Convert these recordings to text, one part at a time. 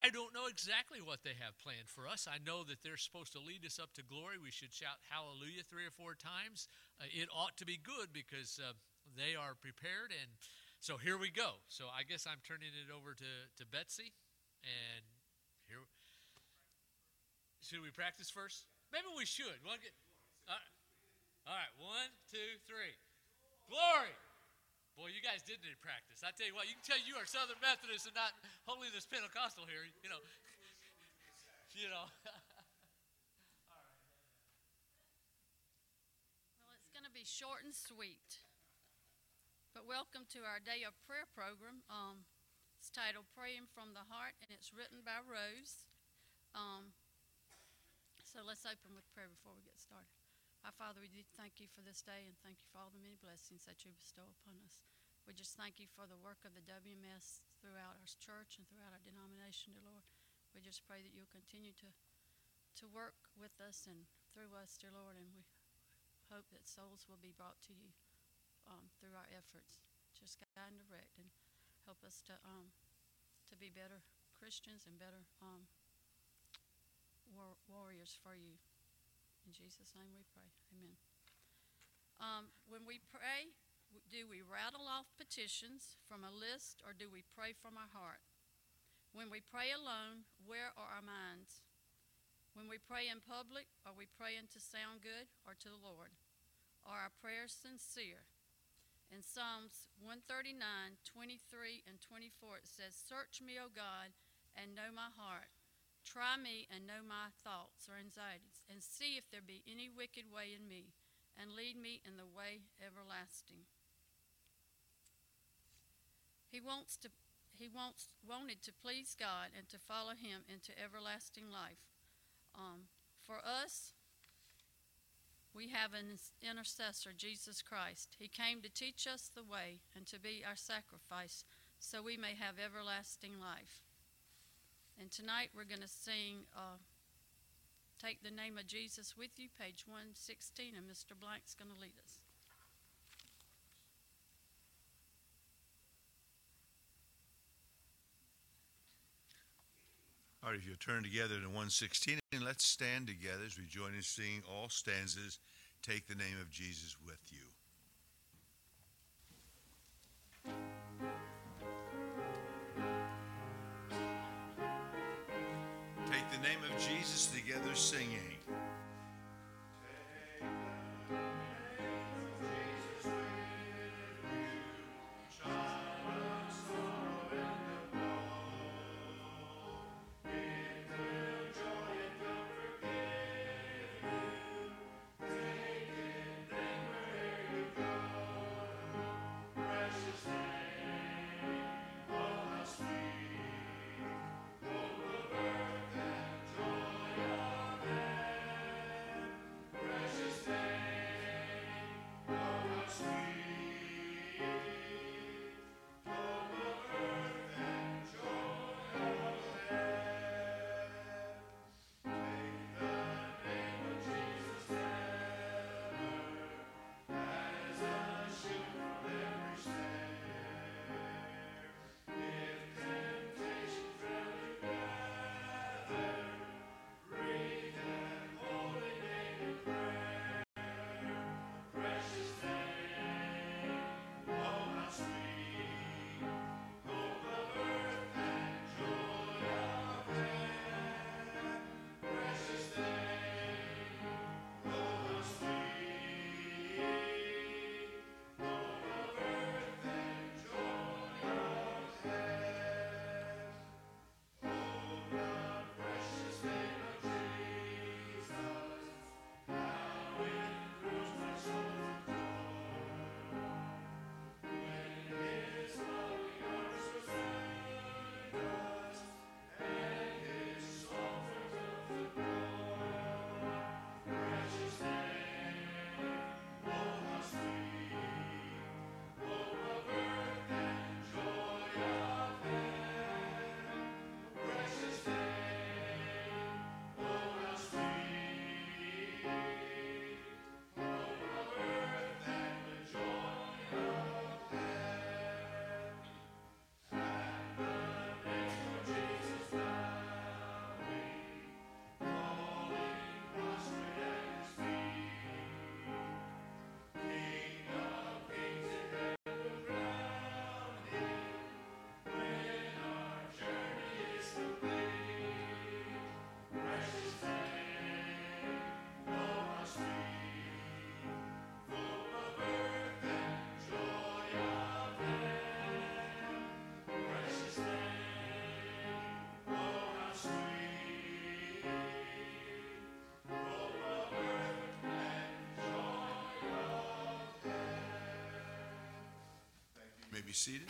I don't know exactly what they have planned for us. I know that they're supposed to lead us up to glory. We should shout hallelujah 3 or 4 times. It ought to be good because they are prepared. And so here we go. So I guess I'm turning it over to Betsy. And here, should we practice first? Maybe we should. All right, 1, 2, 3. Glory. Boy, you guys did need practice. I tell you what, you can tell you are Southern Methodist and not Holiness Pentecostal here. You know. Well, it's going to be short and sweet. But welcome to our Day of Prayer program. It's titled Praying from the Heart, and it's written by Rose. So let's open with prayer before we get started. Our Father, we do thank you for this day and thank you for all the many blessings that you bestow upon us. We just thank you for the work of the WMS throughout our church and throughout our denomination, dear Lord. We just pray that you'll continue to work with us and through us, dear Lord, and we hope that souls will be brought to you through our efforts. Just guide and direct and help us to be better Christians and better warriors for you. In Jesus' name we pray. Amen. When we pray, do we rattle off petitions from a list or do we pray from our heart? When we pray alone, where are our minds? When we pray in public, are we praying to sound good or to the Lord? Are our prayers sincere? In Psalms 139, 23, and 24, it says, "Search me, O God, and know my heart. Try me and know my thoughts or anxieties, and see if there be any wicked way in me, and lead me in the way everlasting." He wanted to please God and to follow him into everlasting life. For us, we have an intercessor, Jesus Christ. He came to teach us the way and to be our sacrifice so we may have everlasting life. And tonight we're going to sing Take the Name of Jesus With You, page 116, and Mr. Blank's going to lead us. All right, if you'll turn together to 116, and let's stand together as we join in singing all stanzas, Take the Name of Jesus With You. Take the name of Jesus together singing. Sweet, full of earth and joy of may be seated.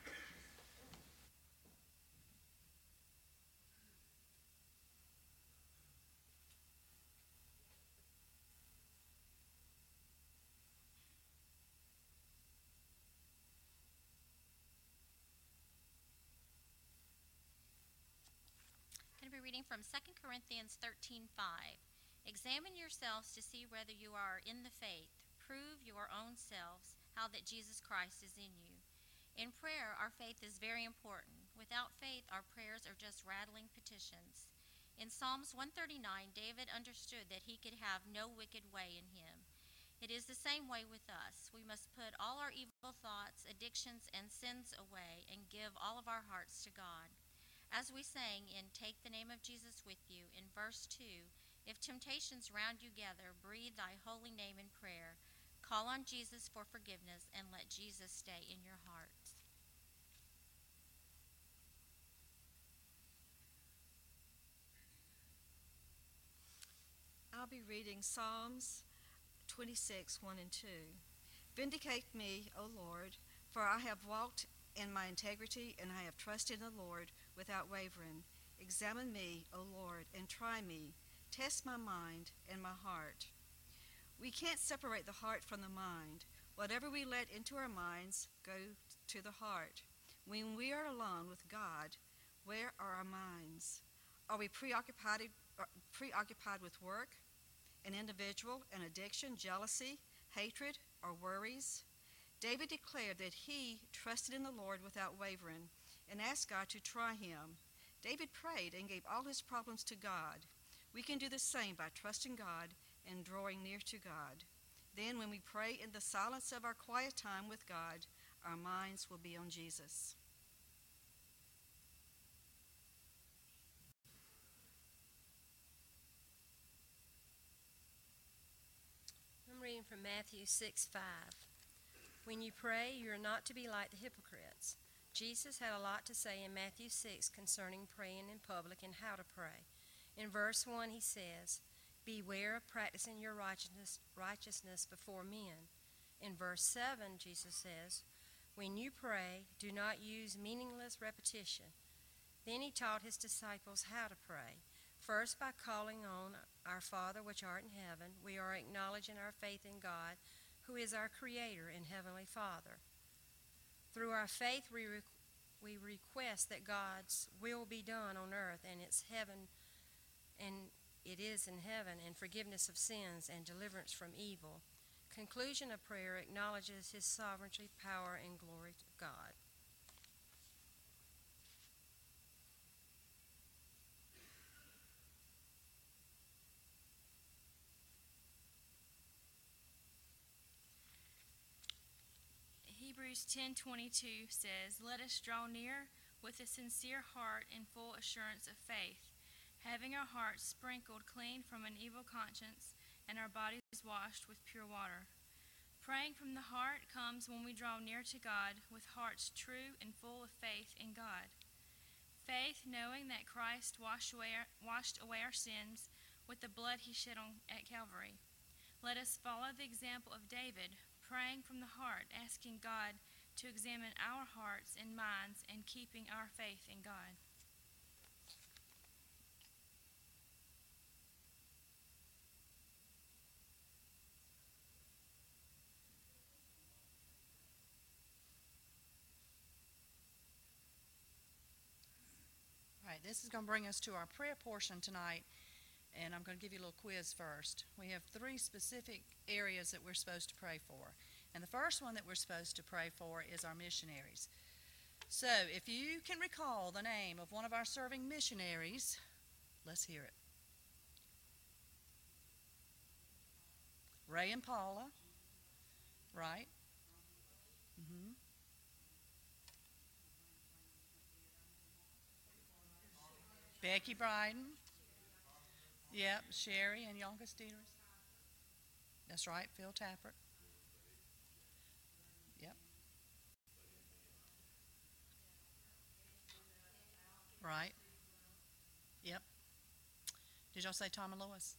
I'm going to be reading from 2 Corinthians 13:5. Examine yourselves to see whether you are in the faith. Prove your own selves how that Jesus Christ is in you. In prayer, our faith is very important. Without faith, our prayers are just rattling petitions. In Psalms 139, David understood that he could have no wicked way in him. It is the same way with us. We must put all our evil thoughts, addictions, and sins away and give all of our hearts to God. As we sang in Take the Name of Jesus with You, in verse 2, if temptations round you gather, breathe thy holy name in prayer. Call on Jesus for forgiveness and let Jesus stay in your hearts. I'll be reading Psalms 26, 1 and 2. Vindicate me, O Lord, for I have walked in my integrity, and I have trusted in the Lord without wavering. Examine me, O Lord, and try me. Test my mind and my heart. We can't separate the heart from the mind. Whatever we let into our minds goes to the heart. When we are alone with God, where are our minds? Are we preoccupied with work, an individual, an addiction, jealousy, hatred, or worries? David declared that he trusted in the Lord without wavering and asked God to try him. David prayed and gave all his problems to God. We can do the same by trusting God and drawing near to God. Then when we pray in the silence of our quiet time with God, our minds will be on Jesus. I'm reading from Matthew 6:5. When you pray, you are not to be like the hypocrites. Jesus had a lot to say in Matthew 6 concerning praying in public and how to pray. In verse 1 he says, beware of practicing your righteousness before men. In verse 7 Jesus says, when you pray, do not use meaningless repetition. Then he taught his disciples how to pray. First, by calling on our Father which art in heaven, we are acknowledging our faith in God, who is our Creator and Heavenly Father. Through our faith, we request that God's will be done on earth and it is in heaven, and forgiveness of sins and deliverance from evil. Conclusion of prayer acknowledges His sovereignty, power, and glory of God. Hebrews 10:22 says, let us draw near with a sincere heart and full assurance of faith, having our hearts sprinkled clean from an evil conscience and our bodies washed with pure water. Praying from the heart comes when we draw near to God with hearts true and full of faith in God. Faith, knowing that Christ washed away our sins with the blood He shed at Calvary. Let us follow the example of David, praying from the heart, asking God to examine our hearts and minds and keeping our faith in God. All right, this is going to bring us to our prayer portion tonight, and I'm going to give you a little quiz first. We have 3 specific areas that we're supposed to pray for, and the first one that we're supposed to pray for is our missionaries. So if you can recall the name of one of our serving missionaries, let's hear it. Ray and Paula, right? Mm-hmm. Becky Bryden. Yep, Sherry and Yonkers Dieters. That's right, Phil Tappert. Yep. Right. Yep. Did y'all say Tom and Lois?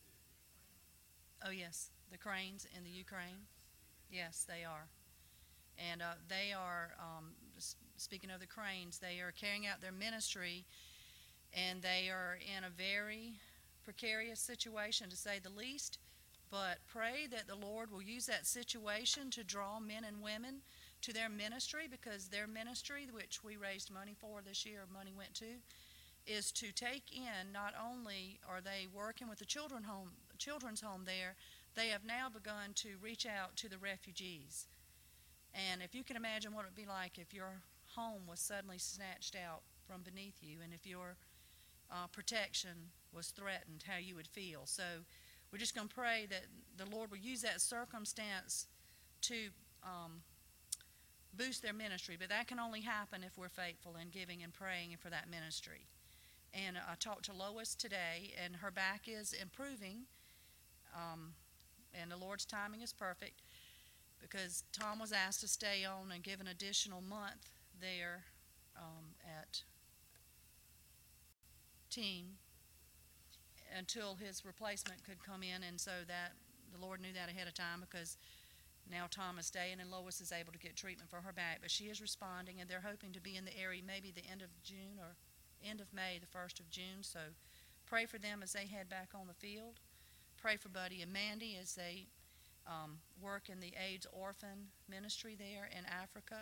Oh, yes, the Cranes in the Ukraine. Yes, they are. And they are, speaking of the Cranes, they are carrying out their ministry, and they are in a very precarious situation, to say the least. But pray that the Lord will use that situation to draw men and women to their ministry, because their ministry, which we raised money for this year, money went to, is to take in, not only are they working with the children's home there, they have now begun to reach out to the refugees. And if you can imagine what it would be like if your home was suddenly snatched out from beneath you, and if your protection was threatened, how you would feel. So we're just going to pray that the Lord will use that circumstance to boost their ministry. But that can only happen if we're faithful in giving and praying for that ministry. And I talked to Lois today, and her back is improving, and the Lord's timing is perfect, because Tom was asked to stay on and give an additional month there at team until his replacement could come in. And so that the Lord knew that ahead of time, because now Tom is staying and Lois is able to get treatment for her back. But she is responding, and they're hoping to be in the area maybe the end of June or end of May, the 1st of June. So pray for them as they head back on the field. Pray for Buddy and Mandy as they work in the AIDS orphan ministry there in Africa.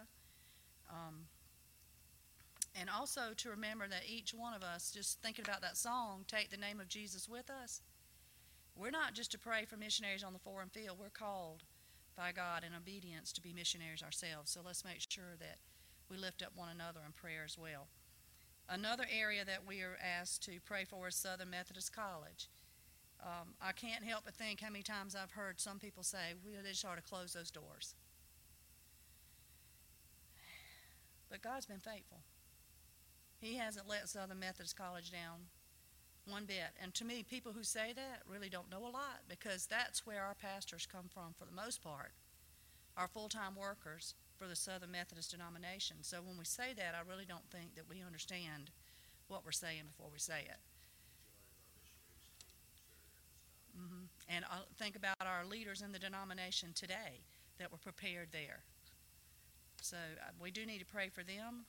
And also to remember that each one of us, just thinking about that song, Take the Name of Jesus With Us, we're not just to pray for missionaries on the foreign field. We're called by God in obedience to be missionaries ourselves. So let's make sure that we lift up one another in prayer as well. Another area that we are asked to pray for is Southern Methodist College. I can't help but think how many times I've heard some people say, they just ought to close those doors. But God's been faithful. He hasn't let Southern Methodist College down one bit. And to me, people who say that really don't know a lot, because that's where our pastors come from for the most part, our full-time workers for the Southern Methodist denomination. So when we say that, I really don't think that we understand what we're saying before we say it. And think about our leaders in the denomination today that were prepared there. So we do need to pray for them.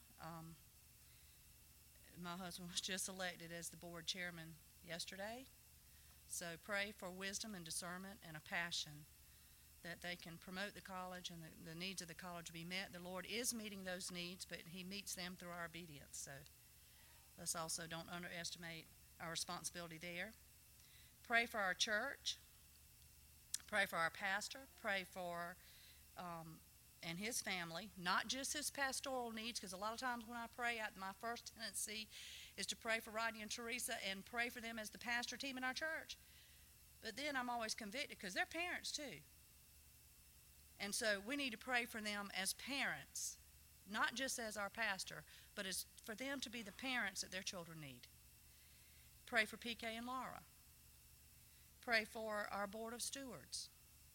My husband was just elected as the board chairman yesterday. So pray for wisdom and discernment and a passion that they can promote the college and the needs of the college be met. The Lord is meeting those needs, but He meets them through our obedience. So let's also don't underestimate our responsibility there. Pray for our church. Pray for our pastor. Pray for and his family, not just his pastoral needs, because a lot of times when I pray, my first tendency is to pray for Rodney and Teresa and pray for them as the pastor team in our church. But then I'm always convicted, because they're parents too. And so we need to pray for them as parents, not just as our pastor, but as for them to be the parents that their children need. Pray for PK and Laura. Pray for our board of stewards,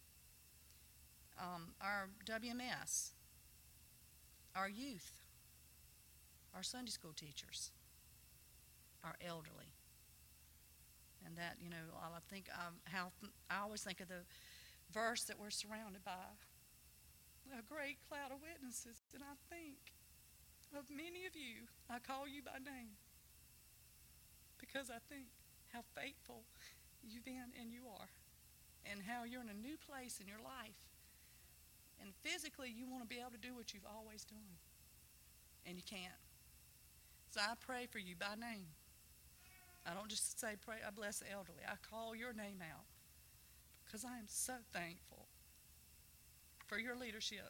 our WMS, our youth, our Sunday school teachers, our elderly. And that, I always think of the verse that we're surrounded by a great cloud of witnesses, and I think of many of you. I call you by name because I think how faithful you've been and you are, and how you're in a new place in your life, and physically you want to be able to do what you've always done, and you can't. So I pray for you by name. I don't just say pray, I bless the elderly. I call your name out, because I am so thankful for your leadership.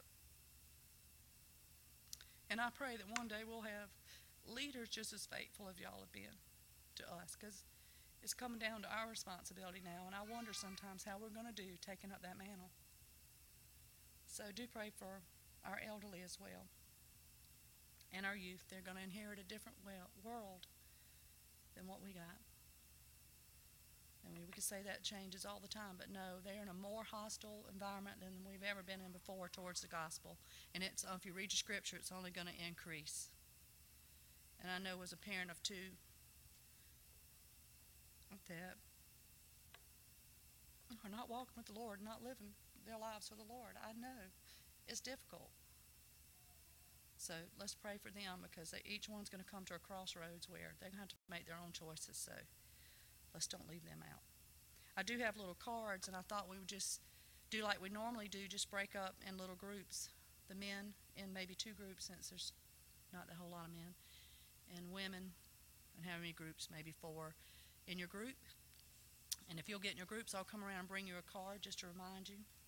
And I pray that one day we'll have leaders just as faithful as y'all have been to us, because it's coming down to our responsibility now, and I wonder sometimes how we're going to do taking up that mantle. So do pray for our elderly as well, and our youth. They're going to inherit a different world than what we got. I mean, we could say that changes all the time, but no, they're in a more hostile environment than we've ever been in before towards the gospel. And it's, if you read your scripture, it's only going to increase. And I know as a parent of two that are not walking with the Lord, not living their lives for the Lord, I know it's difficult. So let's pray for them, because each one's going to come to a crossroads where they're going to have to make their own choices. So let's don't leave them out. I do have little cards, and I thought we would just do like we normally do, just break up in little groups. The men in maybe 2 groups, since there's not a whole lot of men, and women, and how many groups? Maybe 4 in your group. And if you'll get in your groups, I'll come around and bring you a card just to remind you.